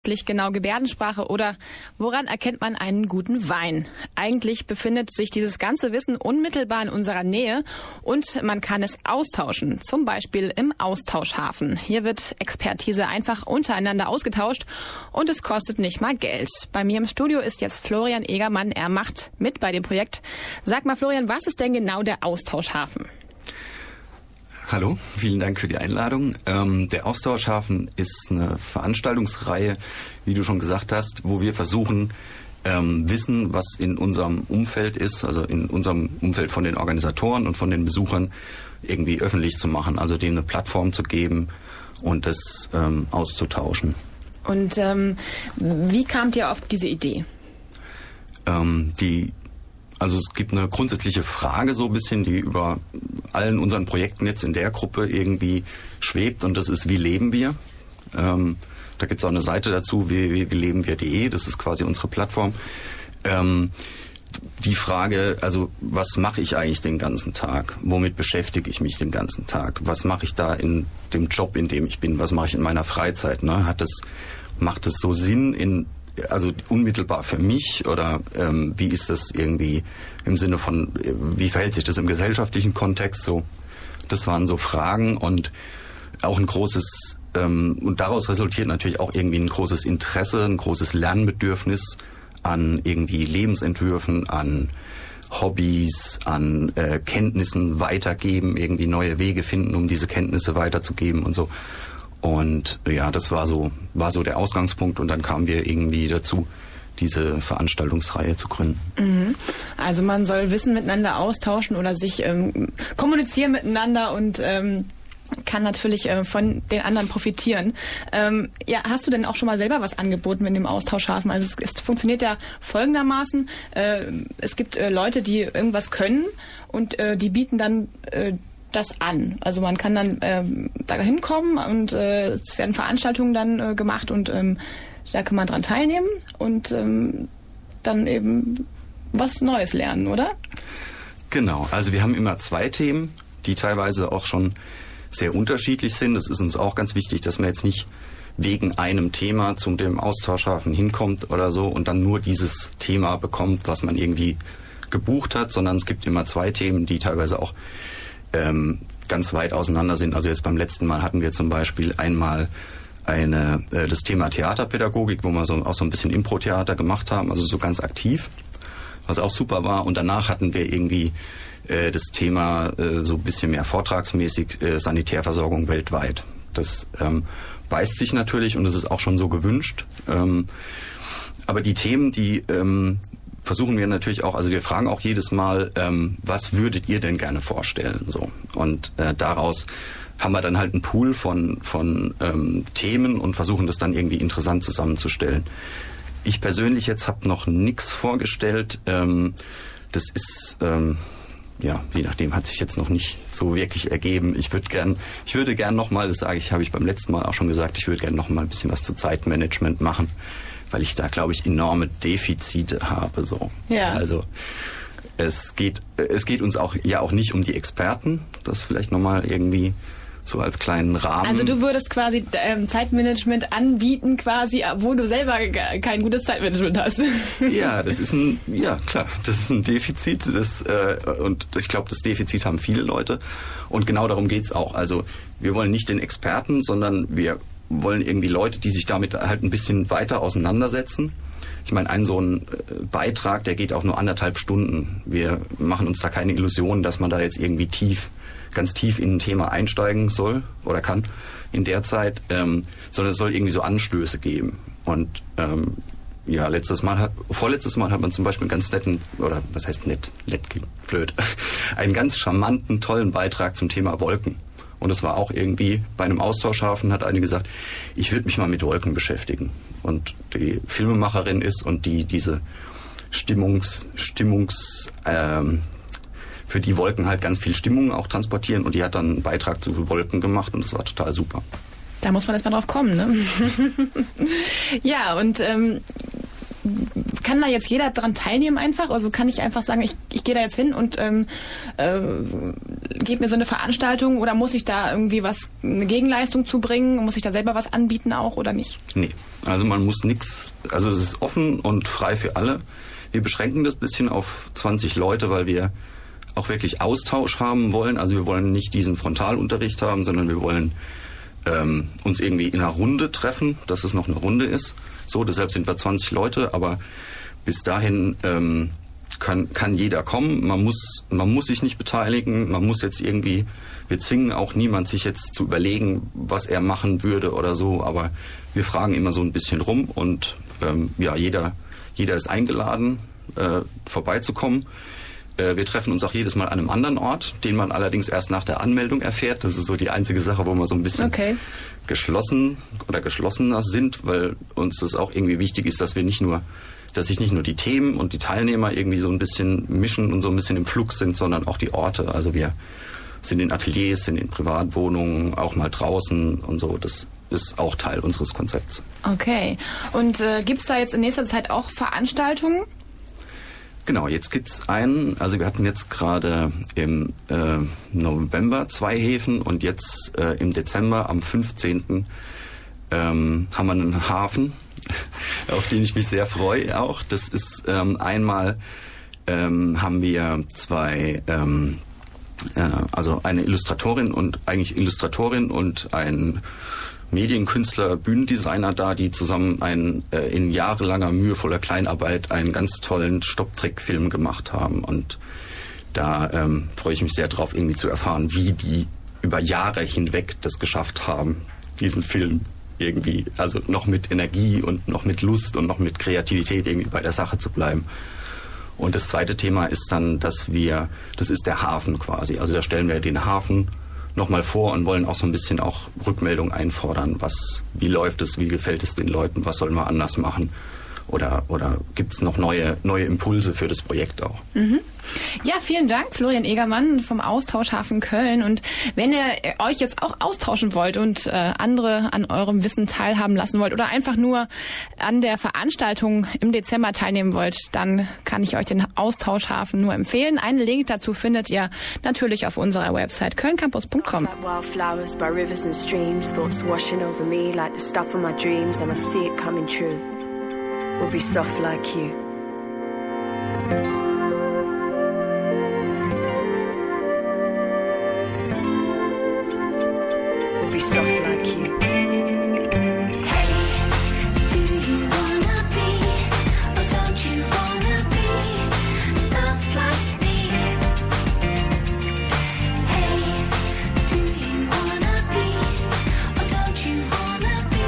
genau Gebärdensprache oder woran erkennt man einen guten Wein? Eigentlich befindet sich dieses ganze Wissen unmittelbar in unserer Nähe und man kann es austauschen, zum Beispiel im Austauschhafen. Hier wird Expertise einfach untereinander ausgetauscht und es kostet nicht mal Geld. Bei mir im Studio ist jetzt Florian Egermann, er macht mit bei dem Projekt. Sag mal Florian, was ist denn genau der Austauschhafen? Hallo, vielen Dank für die Einladung. Der Austauschhafen ist eine Veranstaltungsreihe, wie du schon gesagt hast, wo wir versuchen, Wissen, was in unserem Umfeld ist, also in unserem Umfeld von den Organisatoren und von den Besuchern, irgendwie öffentlich zu machen, also denen eine Plattform zu geben und das auszutauschen. Und wie kamt ihr auf diese Idee? Also es gibt eine grundsätzliche Frage so ein bisschen, die über allen unseren Projekten jetzt in der Gruppe irgendwie schwebt und das ist, wie leben wir? Da gibt es auch eine Seite dazu, www.wielebenwir.de, das ist quasi unsere Plattform. Die Frage, also was mache ich eigentlich den ganzen Tag? Womit beschäftige ich mich den ganzen Tag? Was mache ich da in dem Job, in dem ich bin? Was mache ich in meiner Freizeit? Ne? Macht es so Sinn also unmittelbar für mich oder wie ist das irgendwie im Sinne von, wie verhält sich das im gesellschaftlichen Kontext so? Das waren so Fragen und auch ein großes, und daraus resultiert natürlich auch irgendwie ein großes Interesse, ein großes Lernbedürfnis an irgendwie Lebensentwürfen, an Hobbys, an Kenntnissen weitergeben, irgendwie neue Wege finden, um diese Kenntnisse weiterzugeben und so. Und ja, das war so der Ausgangspunkt und dann kamen wir irgendwie dazu, diese Veranstaltungsreihe zu gründen. Also man soll Wissen miteinander austauschen oder sich kommunizieren miteinander und kann natürlich von den anderen profitieren. Ja, hast du denn auch schon mal selber was angeboten mit dem Austauschhafen? Also es funktioniert ja folgendermaßen, es gibt Leute, die irgendwas können und die bieten dann das an. Also man kann dann da hinkommen und es werden Veranstaltungen dann gemacht und da kann man dran teilnehmen und dann eben was Neues lernen, oder? Genau, also wir haben immer 2 Themen, die teilweise auch schon sehr unterschiedlich sind. Es ist uns auch ganz wichtig, dass man jetzt nicht wegen einem Thema zu dem Austauschhafen hinkommt oder so und dann nur dieses Thema bekommt, was man irgendwie gebucht hat, sondern es gibt immer 2 Themen, die teilweise auch ganz weit auseinander sind. Also jetzt beim letzten Mal hatten wir zum Beispiel einmal das Thema Theaterpädagogik, wo wir auch so ein bisschen Impro-Theater gemacht haben, also so ganz aktiv, was auch super war. Und danach hatten wir irgendwie das Thema so ein bisschen mehr vortragsmäßig Sanitärversorgung weltweit. Das beißt sich natürlich und es ist auch schon so gewünscht. Aber die Themen, die versuchen wir natürlich auch, also wir fragen auch jedes Mal, was würdet ihr denn gerne vorstellen? So. Und daraus haben wir dann halt einen Pool von Themen und versuchen das dann irgendwie interessant zusammenzustellen. Ich persönlich jetzt habe noch nichts vorgestellt. Das ist, ja, je nachdem hat sich jetzt noch nicht so wirklich ergeben. Ich würde gern nochmal, das habe ich beim letzten Mal auch schon gesagt, ich würde gern nochmal ein bisschen was zu Zeitmanagement machen, weil ich da, glaube ich, enorme Defizite habe. So. Ja. Also es geht uns auch nicht um die Experten, das vielleicht nochmal irgendwie so als kleinen Rahmen. Also du würdest quasi Zeitmanagement anbieten, quasi, wo du selber kein gutes Zeitmanagement hast. Ja, das ist ein Defizit, und ich glaube, das Defizit haben viele Leute. Und genau darum geht's auch. Also wir wollen nicht den Experten, sondern wir wollen irgendwie Leute, die sich damit halt ein bisschen weiter auseinandersetzen. Ich meine, so ein Beitrag, der geht auch nur 1,5 Stunden. Wir machen uns da keine Illusionen, dass man da jetzt irgendwie ganz tief in ein Thema einsteigen soll oder kann in der Zeit, sondern es soll irgendwie so Anstöße geben. Und ja, vorletztes Mal hat man zum Beispiel einen ganz netten, oder was heißt nett klingt blöd, einen ganz charmanten, tollen Beitrag zum Thema Wolken. Und es war auch irgendwie bei einem Austauschhafen, hat eine gesagt, ich würde mich mal mit Wolken beschäftigen. Und die Filmemacherin ist und die diese für die Wolken halt ganz viel Stimmung auch transportieren und die hat dann einen Beitrag zu Wolken gemacht und das war total super. Da muss man erst mal drauf kommen, ne? Ja, und kann da jetzt jeder dran teilnehmen einfach? Also kann ich einfach sagen, ich gehe da jetzt hin und gebe mir so eine Veranstaltung, oder muss ich da irgendwie eine Gegenleistung zubringen? Muss ich da selber was anbieten auch oder nicht? Nee, also man muss nichts, also es ist offen und frei für alle. Wir beschränken das ein bisschen auf 20 Leute, weil wir auch wirklich Austausch haben wollen. Also wir wollen nicht diesen Frontalunterricht haben, sondern wir wollen uns irgendwie in einer Runde treffen, dass es noch eine Runde ist. So, deshalb sind wir 20 Leute, aber bis dahin kann jeder kommen. Man muss sich nicht beteiligen. Man muss jetzt irgendwie, wir zwingen auch niemand, sich jetzt zu überlegen, was er machen würde oder so. Aber wir fragen immer so ein bisschen rum und ja, jeder ist eingeladen, vorbeizukommen. Wir treffen uns auch jedes Mal an einem anderen Ort, den man allerdings erst nach der Anmeldung erfährt. Das ist so die einzige Sache, wo wir so ein bisschen geschlossener sind, weil uns das auch irgendwie wichtig ist, dass sich nicht nur die Themen und die Teilnehmer irgendwie so ein bisschen mischen und so ein bisschen im Flux sind, sondern auch die Orte. Also wir sind in Ateliers, sind in Privatwohnungen, auch mal draußen und so. Das ist auch Teil unseres Konzepts. Okay. Und gibt's da jetzt in nächster Zeit auch Veranstaltungen? Genau, jetzt gibt's also wir hatten jetzt gerade im November 2 Häfen und jetzt im Dezember am 15. Haben wir einen Hafen, auf den ich mich sehr freue auch. Das ist einmal haben wir 2, also eine Illustratorin und ein Medienkünstler, Bühnendesigner da, die zusammen in jahrelanger mühevoller Kleinarbeit einen ganz tollen Stopptrickfilm gemacht haben. Und da freue ich mich sehr drauf, irgendwie zu erfahren, wie die über Jahre hinweg das geschafft haben, diesen Film irgendwie, also noch mit Energie und noch mit Lust und noch mit Kreativität irgendwie bei der Sache zu bleiben. Und das zweite Thema ist dann, das ist der Hafen quasi. Also da stellen wir den Hafen nochmal vor und wollen auch so ein bisschen auch Rückmeldung einfordern. Wie läuft es, wie gefällt es den Leuten, was sollen wir anders machen? Oder gibt es noch neue Impulse für das Projekt auch? Mhm. Ja, vielen Dank, Florian Egermann vom Austauschhafen Köln. Und wenn ihr euch jetzt auch austauschen wollt und andere an eurem Wissen teilhaben lassen wollt oder einfach nur an der Veranstaltung im Dezember teilnehmen wollt, dann kann ich euch den Austauschhafen nur empfehlen. Einen Link dazu findet ihr natürlich auf unserer Website kölncampus.com. Will be soft like you.